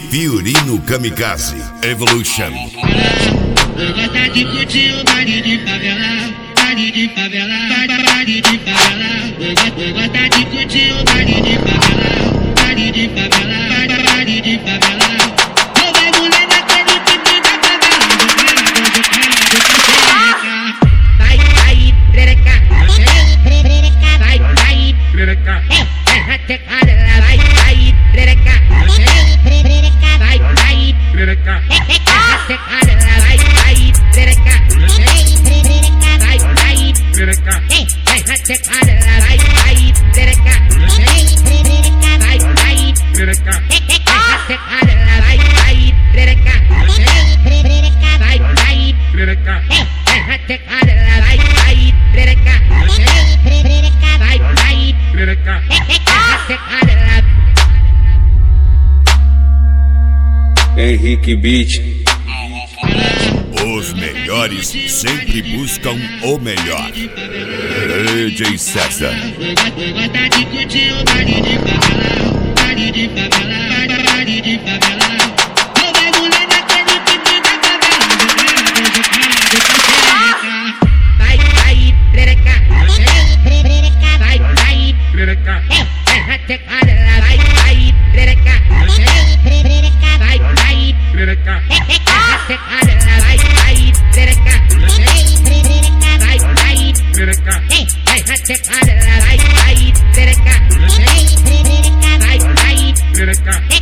Fiorino Kamikaze Evolution. Eu gosto de curtir o baile de favela, baile de favela, baile de favela. Eu gosto de curtir o baile de favela, baile de favela, baile de favela. Eu vai mulher naquele pique da favela, vai, vai, perereca, vai, vai, perereca, vai, vai, perereca, vai, vai, perereca, Henrique Beat. Os melhores sempre buscam o melhor. DJ César. Eu gosto de curtir o baile de favela, baile de favela, baile de favela. Eu vai mulher naquele pique da favela, vai, vai, perereca, vai, vai, perereca, vai, vai, perereca, vai, vai, perereca, vai, vai, perereca, vai, vai, perereca, vai, vai, perereca, vai, vai, perereca.